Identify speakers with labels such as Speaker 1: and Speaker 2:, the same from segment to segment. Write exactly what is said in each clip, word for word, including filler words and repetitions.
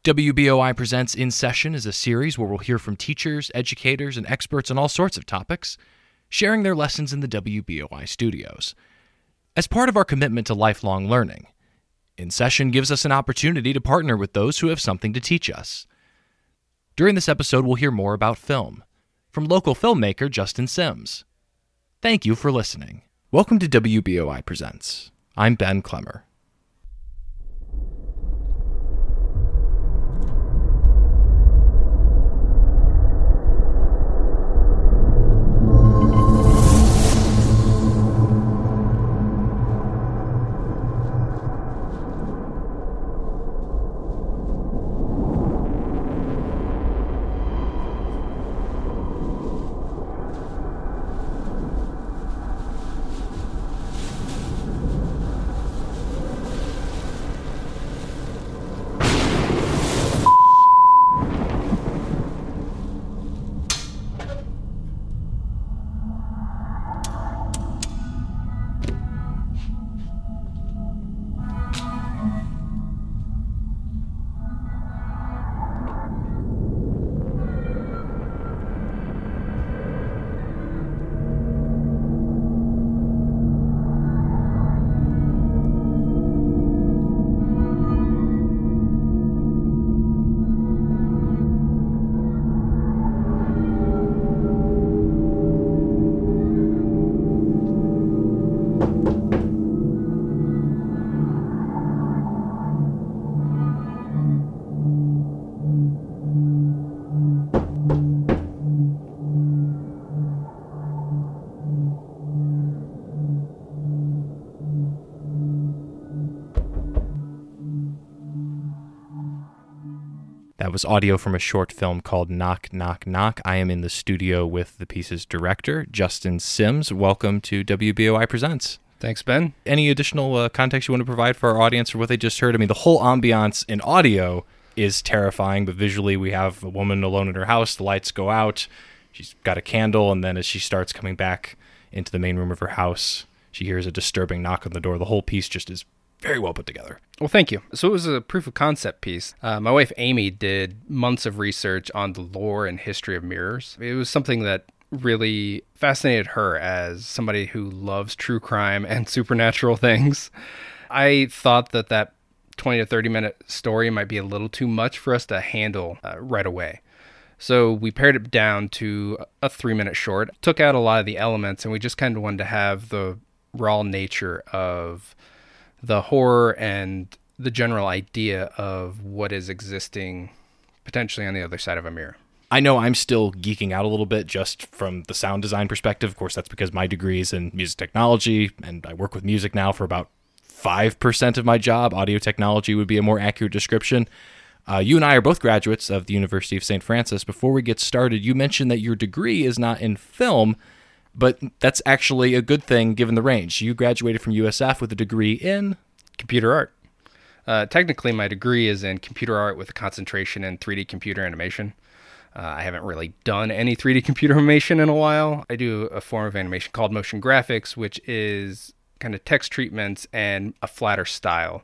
Speaker 1: W B O I Presents In Session is a series where we'll hear from teachers, educators, and experts on all sorts of topics, sharing their lessons in the W B O I studios. As part of our commitment to lifelong learning, In Session gives us an opportunity to partner with those who have something to teach us. During this episode, we'll hear more about film from local filmmaker Justin Sims. Thank you for listening. Welcome to W B O I Presents. I'm Ben Clemmer. That was audio from a short film called Knock, Knock, Knock. I am in the studio with the piece's director, Justin Sims. Welcome to W B O I Presents.
Speaker 2: Thanks, Ben.
Speaker 1: Any additional uh, context you want to provide for our audience for what they just heard? I mean, the whole ambiance in audio is terrifying, but visually we have a woman alone in her house. The lights go out. She's got a candle, and then as she starts coming back into the main room of her house, she hears a disturbing knock on the door. The whole piece just is very well put together.
Speaker 2: Well, thank you. So it was a proof of concept piece. Uh, my wife, Amy, did months of research on the lore and history of mirrors. It was something that really fascinated her as somebody who loves true crime and supernatural things. I thought that that twenty to thirty minute story might be a little too much for us to handle uh, right away. So we pared it down to a three minute short, took out a lot of the elements, and we just kind of wanted to have the raw nature of the horror and the general idea of what is existing potentially on the other side of a mirror.
Speaker 1: I know I'm still geeking out a little bit just from the sound design perspective. Of course, that's because my degree is in music technology, and I work with music now for about five percent of my job. Audio technology would be a more accurate description. Uh, you and I are both graduates of the University of Saint Francis. Before we get started, you mentioned that your degree is not in film, but that's actually a good thing given the range. You graduated from U S F with a degree in
Speaker 2: computer art. Uh, technically, my degree is in computer art with a concentration in three D computer animation. Uh, I haven't really done any three D computer animation in a while. I do a form of animation called motion graphics, which is kind of text treatments and a flatter style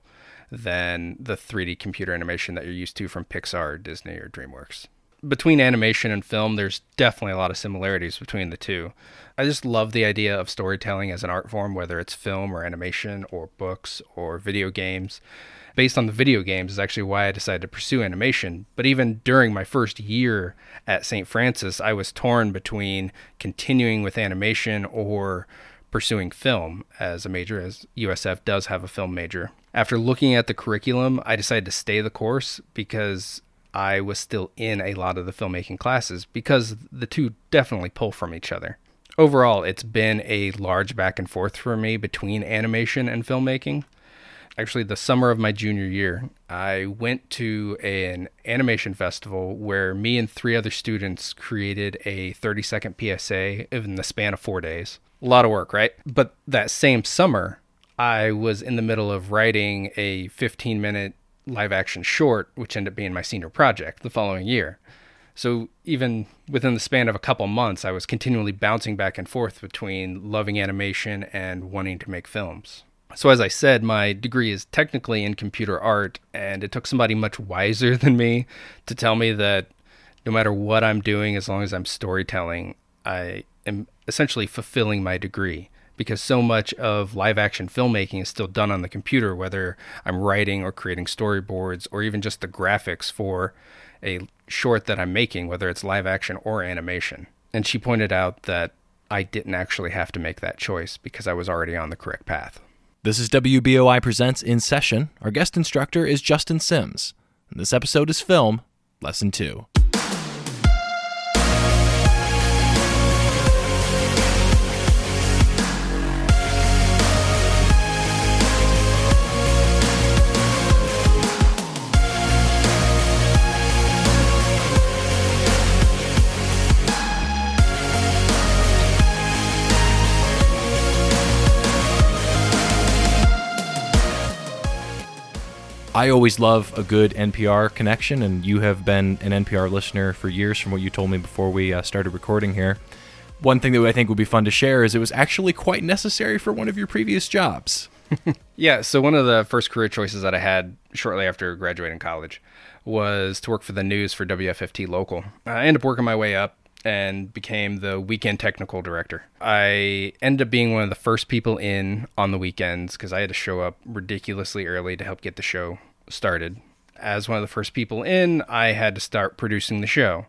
Speaker 2: than the three D computer animation that you're used to from Pixar, Disney, or DreamWorks. Between animation and film, there's definitely a lot of similarities between the two. I just love the idea of storytelling as an art form, whether it's film or animation or books or video games. Based on the video games is actually why I decided to pursue animation. But even during my first year at Saint Francis, I was torn between continuing with animation or pursuing film as a major, as U S F does have a film major. After looking at the curriculum, I decided to stay the course because I was still in a lot of the filmmaking classes because the two definitely pull from each other. Overall, it's been a large back and forth for me between animation and filmmaking. Actually, the summer of my junior year, I went to an animation festival where me and three other students created a thirty second P S A in the span of four days. A lot of work, right? But that same summer, I was in the middle of writing a fifteen minute live action short, which ended up being my senior project the following year. So even within the span of a couple months, I was continually bouncing back and forth between loving animation and wanting to make films. So as I said, my degree is technically in computer art, and it took somebody much wiser than me to tell me that no matter what I'm doing, as long as I'm storytelling, I am essentially fulfilling my degree, because so much of live action filmmaking is still done on the computer, whether I'm writing or creating storyboards or even just the graphics for a short that I'm making, whether it's live action or animation. And she pointed out that I didn't actually have to make that choice because I was already on the correct path.
Speaker 1: This is W B O I Presents In Session. Our guest instructor is Justin Sims. And this episode is Film, Lesson two. I always love a good N P R connection, and you have been an N P R listener for years from what you told me before we uh, started recording here. One thing that I think would be fun to share is it was actually quite necessary for one of your previous jobs.
Speaker 2: Yeah, so one of the first career choices that I had shortly after graduating college was to work for the news for W F F T Local. I ended up working my way up and became the weekend technical director. I ended up being one of the first people in on the weekends because I had to show up ridiculously early to help get the show started. As one of the first people in, I had to start producing the show.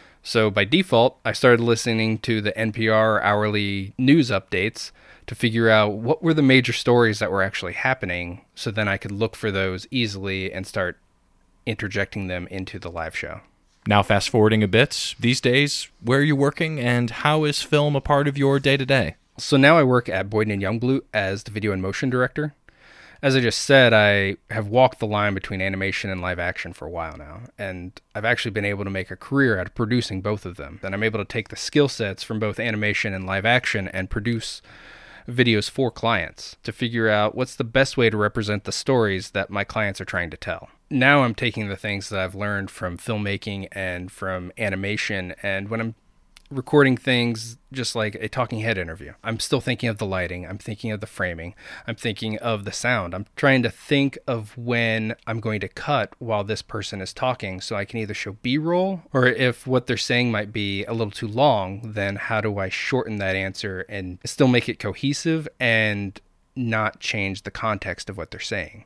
Speaker 2: So by default, I started listening to the N P R hourly news updates to figure out what were the major stories that were actually happening, so then I could look for those easily and start interjecting them into the live show.
Speaker 1: Now, fast forwarding a bit, these days, where are you working and how is film a part of your day-to-day?
Speaker 2: So now I work at Boyden and Youngblood as the video and motion director. As I just said, I have walked the line between animation and live action for a while now, and I've actually been able to make a career out of producing both of them. And I'm able to take the skill sets from both animation and live action and produce videos for clients to figure out what's the best way to represent the stories that my clients are trying to tell. Now I'm taking the things that I've learned from filmmaking and from animation, and when I'm recording things just like a talking head interview, I'm still thinking of the lighting, I'm thinking of the framing, I'm thinking of the sound. I'm trying to think of when I'm going to cut while this person is talking so I can either show B-roll, or if what they're saying might be a little too long, then how do I shorten that answer and still make it cohesive and not change the context of what they're saying.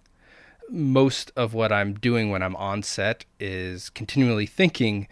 Speaker 2: Most of what I'm doing when I'm on set is continually thinking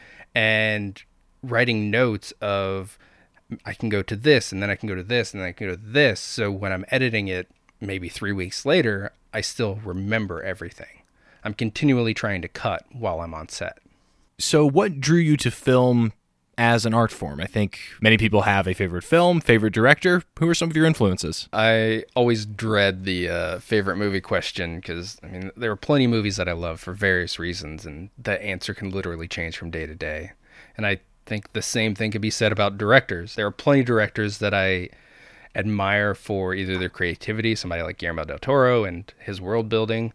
Speaker 2: and writing notes of I can go to this and then I can go to this and then I can go to this. So when I'm editing it, maybe three weeks later, I still remember everything. I'm continually trying to cut while I'm on set.
Speaker 1: So what drew you to film as an art form? I think many people have a favorite film, favorite director. Who are some of your influences?
Speaker 2: I always dread the uh, favorite movie question because, I mean, there are plenty of movies that I love for various reasons, and that answer can literally change from day to day. And I think the same thing could be said about directors. There are plenty of directors that I admire for either their creativity, somebody like Guillermo del Toro and his world building,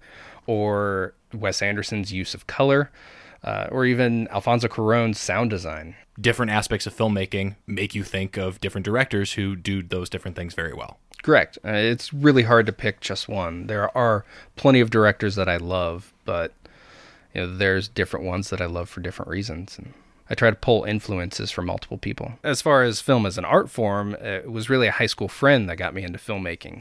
Speaker 2: or Wes Anderson's use of color, uh, or even Alfonso Cuarón's sound design.
Speaker 1: Different aspects of filmmaking make you think of different directors who do those different things very well.
Speaker 2: Correct. Uh, it's really hard to pick just one. There are plenty of directors that I love, but you know, there's different ones that I love for different reasons. And I try to pull influences from multiple people. As far as film as an art form, it was really a high school friend that got me into filmmaking.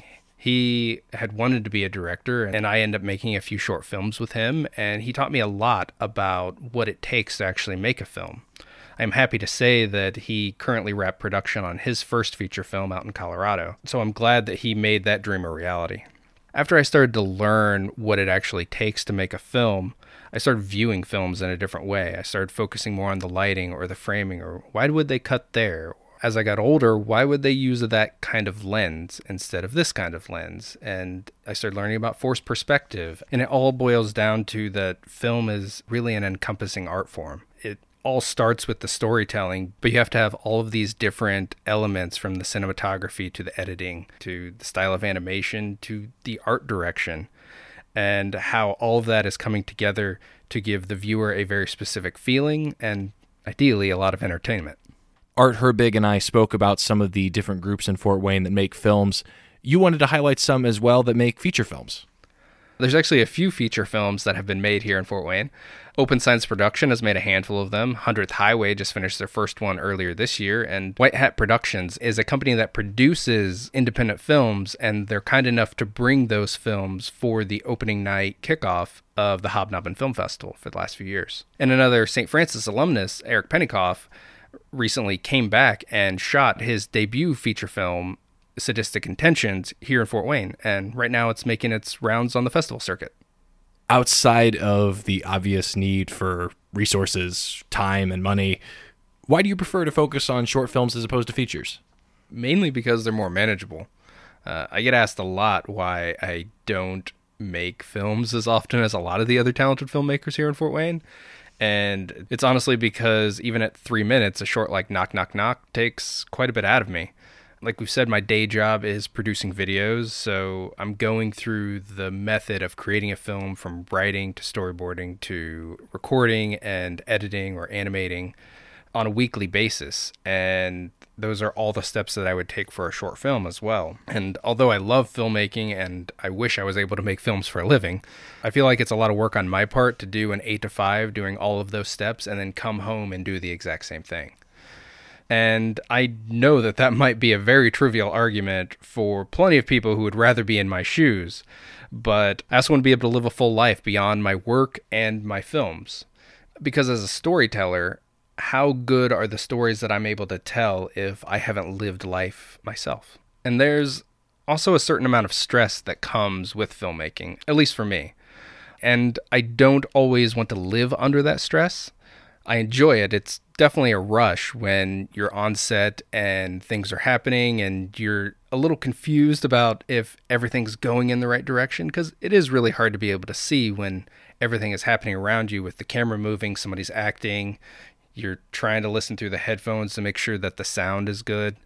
Speaker 2: He had wanted to be a director, and I ended up making a few short films with him, and he taught me a lot about what it takes to actually make a film. I'm happy to say that he currently wrapped production on his first feature film out in Colorado, so I'm glad that he made that dream a reality. After I started to learn what it actually takes to make a film, I started viewing films in a different way. I started focusing more on the lighting or the framing, or why would they cut there? As I got older, why would they use that kind of lens instead of this kind of lens? And I started learning about forced perspective, and it all boils down to that film is really an encompassing art form. It all starts with the storytelling, but you have to have all of these different elements, from the cinematography to the editing to the style of animation to the art direction, and how all of that is coming together to give the viewer a very specific feeling and ideally a lot of entertainment.
Speaker 1: Art Herbig and I spoke about some of the different groups in Fort Wayne that make films. you wanted to highlight some as well that make feature films.
Speaker 2: There's actually a few feature films that have been made here in Fort Wayne. Open Science Production has made a handful of them. hundredth Highway just finished their first one earlier this year. And White Hat Productions is a company that produces independent films, and they're kind enough to bring those films for the opening night kickoff of the Hobnobbin Film Festival for the last few years. And another Saint Francis alumnus, Eric Pennycoff, recently came back and shot his debut feature film, Sadistic Intentions, here in Fort Wayne, and right now it's making its rounds on the festival circuit.
Speaker 1: Outside of the obvious need for resources, time, and money, why do you prefer to focus on short films as opposed to features?
Speaker 2: Mainly because they're more manageable. Uh, I get asked a lot why I don't make films as often as a lot of the other talented filmmakers here in Fort Wayne, and it's honestly because even at three minutes, a short like Knock Knock Knock takes quite a bit out of me. Like we've said, my day job is producing videos, so I'm going through the method of creating a film from writing to storyboarding to recording and editing or animating on a weekly basis. And those are all the steps that I would take for a short film as well. And although I love filmmaking and I wish I was able to make films for a living, I feel like it's a lot of work on my part to do an eight to five doing all of those steps and then come home and do the exact same thing. And I know that that might be a very trivial argument for plenty of people who would rather be in my shoes, but I also want to be able to live a full life beyond my work and my films. Because as a storyteller, how good are the stories that I'm able to tell if I haven't lived life myself? And there's also a certain amount of stress that comes with filmmaking, at least for me. And I don't always want to live under that stress. I enjoy it. It's definitely a rush when you're on set and things are happening and you're a little confused about if everything's going in the right direction, because it is really hard to be able to see when everything is happening around you with the camera moving, somebody's acting, you're trying to listen through the headphones to make sure that the sound is good.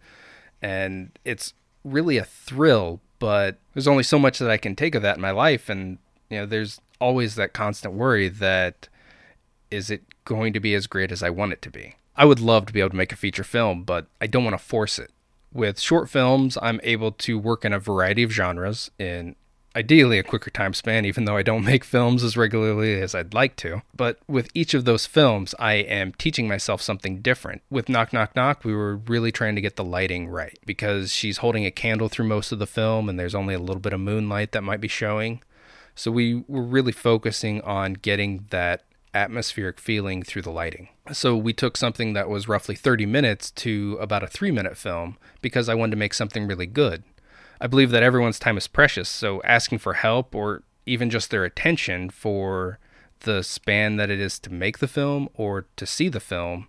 Speaker 2: And it's really a thrill, but there's only so much that I can take of that in my life. And, you know, there's always that constant worry that, is it going to be as great as I want it to be? I would love to be able to make a feature film, but I don't want to force it. With short films, I'm able to work in a variety of genres in ideally a quicker time span, even though I don't make films as regularly as I'd like to. But with each of those films, I am teaching myself something different. With Knock Knock Knock, we were really trying to get the lighting right because she's holding a candle through most of the film and there's only a little bit of moonlight that might be showing. So we were really focusing on getting that atmospheric feeling through the lighting. So we took something that was roughly thirty minutes to about a three minute film because I wanted to make something really good. I believe that everyone's time is precious, so asking for help or even just their attention for the span that it is to make the film or to see the film,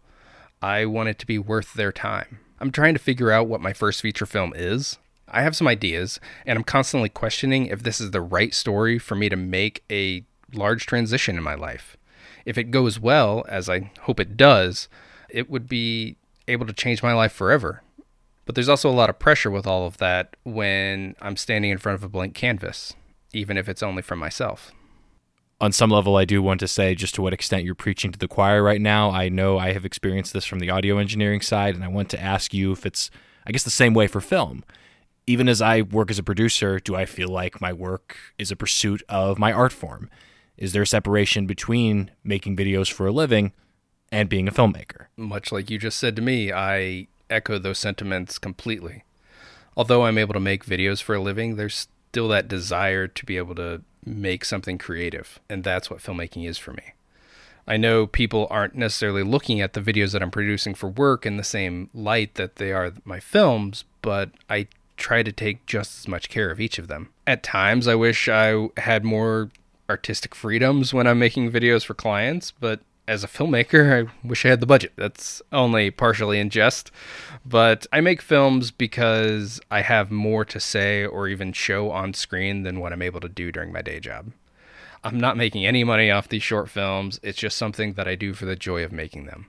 Speaker 2: I want it to be worth their time. I'm trying to figure out what my first feature film is. I have some ideas, and I'm constantly questioning if this is the right story for me to make a large transition in my life. If it goes well, as I hope it does, it would be able to change my life forever. But there's also a lot of pressure with all of that when I'm standing in front of a blank canvas, even if it's only for myself.
Speaker 1: On some level, I do want to say just to what extent you're preaching to the choir right now. I know I have experienced this from the audio engineering side, and I want to ask you if it's, I guess, the same way for film. Even as I work as a producer, do I feel like my work is a pursuit of my art form? Is there a separation between making videos for a living and being a filmmaker?
Speaker 2: Much like you just said to me, I echo those sentiments completely. Although I'm able to make videos for a living, there's still that desire to be able to make something creative, and that's what filmmaking is for me. I know people aren't necessarily looking at the videos that I'm producing for work in the same light that they are my films, but I try to take just as much care of each of them. At times, I wish I had more artistic freedoms when I'm making videos for clients, but as a filmmaker, I wish I had the budget. That's only partially in jest, but I make films because I have more to say or even show on screen than what I'm able to do during my day job. I'm not making any money off these short films. It's just something that I do for the joy of making them.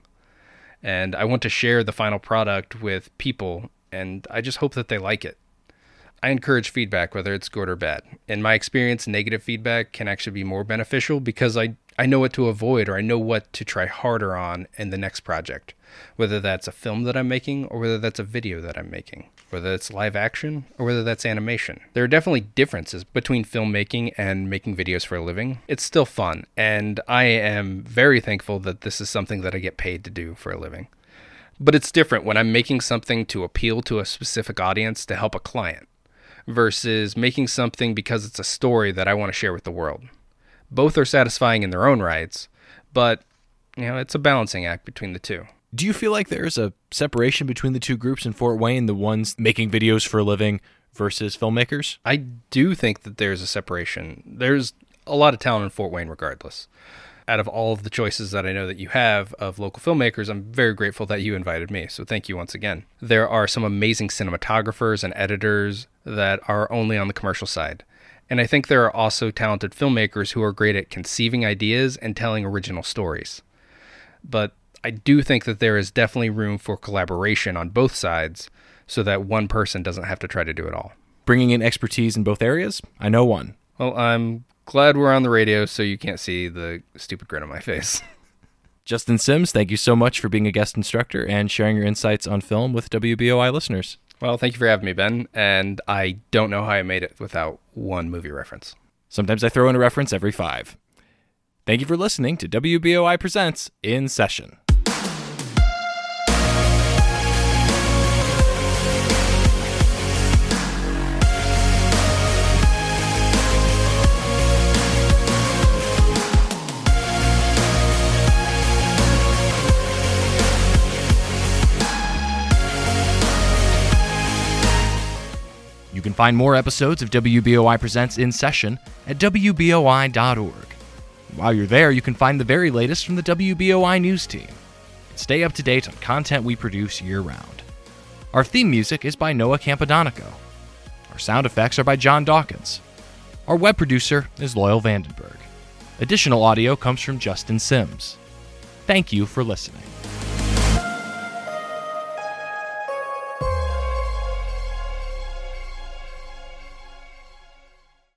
Speaker 2: And I want to share the final product with people, and I just hope that they like it. I encourage feedback, whether it's good or bad. In my experience, negative feedback can actually be more beneficial because I, I know what to avoid, or I know what to try harder on in the next project, whether that's a film that I'm making or whether that's a video that I'm making, whether that's live action or whether that's animation. There are definitely differences between filmmaking and making videos for a living. It's still fun, and I am very thankful that this is something that I get paid to do for a living. But it's different when I'm making something to appeal to a specific audience to help a client versus making something because it's a story that I want to share with the world. Both are satisfying in their own rights, but you know, it's a balancing act between the two.
Speaker 1: Do you feel like there's a separation between the two groups in Fort Wayne, the ones making videos for a living versus filmmakers?
Speaker 2: I do think that there's a separation. There's a lot of talent in Fort Wayne regardless. Out of all of the choices that I know that you have of local filmmakers, I'm very grateful that you invited me, so thank you once again. There are some amazing cinematographers and editors that are only on the commercial side. And I think there are also talented filmmakers who are great at conceiving ideas and telling original stories. But I do think that there is definitely room for collaboration on both sides so that one person doesn't have to try to do it all.
Speaker 1: Bringing in expertise in both areas? I know one.
Speaker 2: Well, I'm glad we're on the radio so you can't see the stupid grin on my face.
Speaker 1: Justin Sims, thank you so much for being a guest instructor and sharing your insights on film with W B O I listeners.
Speaker 2: Well, thank you for having me, Ben, and I don't know how I made it without one movie reference.
Speaker 1: Sometimes I throw in a reference every five. Thank you for listening to W B O I Presents In Session. You can find more episodes of W B O I Presents In Session at W B O I dot org. While you're there, you can find the very latest from the W B O I news team. Stay up to date on content we produce year-round. Our theme music is by Noah Campadonico. Our sound effects are by John Dawkins. Our web producer is Loyal Vandenberg. Additional audio comes from Justin Sims. Thank you for listening.